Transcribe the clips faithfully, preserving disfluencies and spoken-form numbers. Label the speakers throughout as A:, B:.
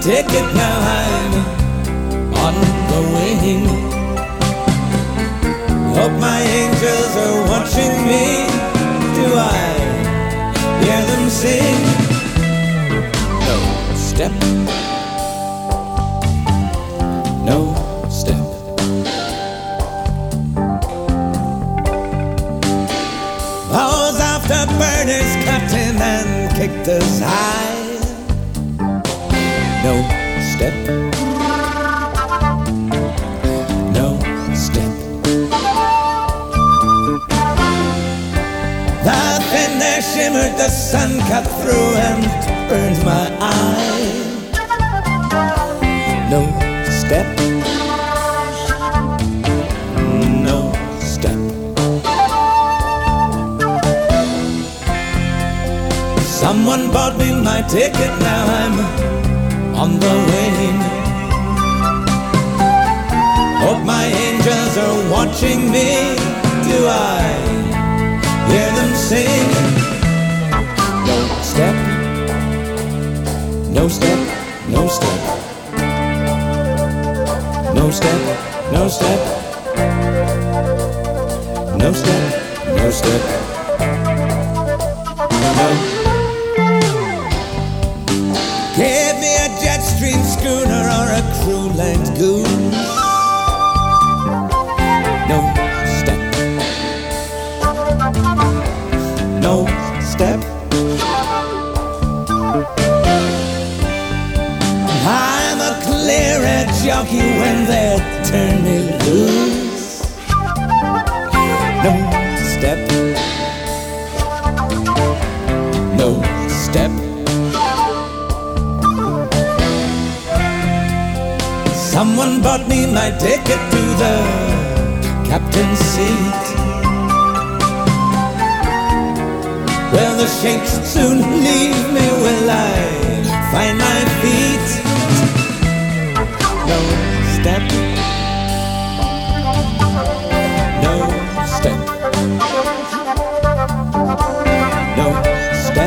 A: ticket, now I'm on the wing. Hope my angels are watching me. Do I hear them sing? No step, no step. Those afterburners cut in and kicked us high. No step, no step. The thin there shimmered, the sun cut through and burned my eye. No step, no step. Someone bought me my ticket, now I'm on the wing. Hope my angels are watching me. Do I hear them sing? No step, no step, no step. No step, no step. No step, no step. No. Give me a jet stream schooner or a crew-length goose. No step, no step. I'm a clear-head jockey when they turn me loose. No step, no step. Someone bought me my ticket to the captain's seat. Will the shapes soon leave me? Will I find my feet? No step, no step, no step,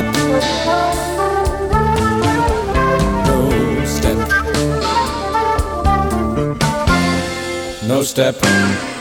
A: no step. No step.